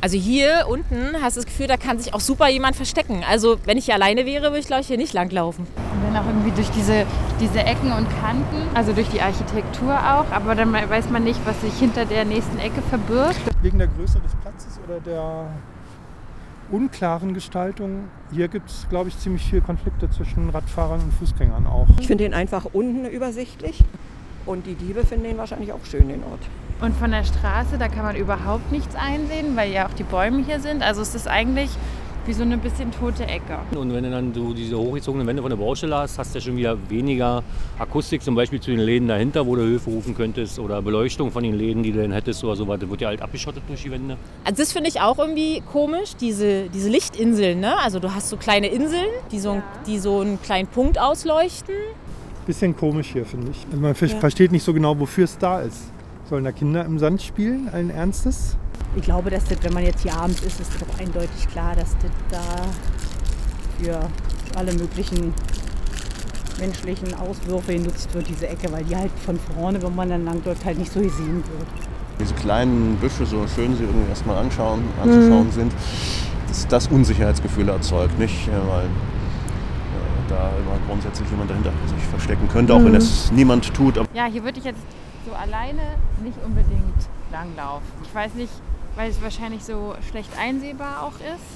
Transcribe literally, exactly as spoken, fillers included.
Also hier unten hast du das Gefühl, da kann sich auch super jemand verstecken. Also wenn ich hier alleine wäre, würde ich glaube ich hier nicht langlaufen. Und dann auch irgendwie durch diese, diese Ecken und Kanten, also durch die Architektur auch, aber dann weiß man nicht, was sich hinter der nächsten Ecke verbirgt. Wegen der Größe des Platzes oder der unklaren Gestaltung. Hier gibt es, glaube ich, ziemlich viele Konflikte zwischen Radfahrern und Fußgängern auch. Ich finde ihn einfach unten übersichtlich und die Diebe finden ihn wahrscheinlich auch schön, den Ort. Und von der Straße, da kann man überhaupt nichts einsehen, weil ja auch die Bäume hier sind. Also es ist eigentlich wie so eine bisschen tote Ecke. Und wenn du dann so diese hochgezogenen Wände von der Baustelle hast, hast du ja schon wieder weniger Akustik, zum Beispiel zu den Läden dahinter, wo du Hilfe rufen könntest, oder Beleuchtung von den Läden, die du dann hättest oder so weiter. Das wird ja halt abgeschottet durch die Wände. Also das finde ich auch irgendwie komisch, diese, diese Lichtinseln, ne? Also du hast so kleine Inseln, die so, ja. die so einen kleinen Punkt ausleuchten. Bisschen komisch hier, finde ich. Also man ja. versteht nicht so genau, wofür es da ist. Sollen da Kinder im Sand spielen, allen Ernstes? Ich glaube, dass das, wenn man jetzt hier abends ist, ist doch eindeutig klar, dass das da für alle möglichen menschlichen Auswürfe genutzt wird, diese Ecke, weil die halt von vorne, wenn man dann lang läuft, halt nicht so gesehen wird. Diese kleinen Büsche, so schön sie irgendwie erstmal anschauen, anzuschauen mhm. sind, dass das Unsicherheitsgefühle erzeugt, nicht? Weil da immer grundsätzlich jemand dahinter sich verstecken könnte, auch mhm. wenn es niemand tut. Ja, hier würde ich jetzt so alleine nicht unbedingt langlaufen. Ich weiß nicht, weil es wahrscheinlich so schlecht einsehbar auch ist.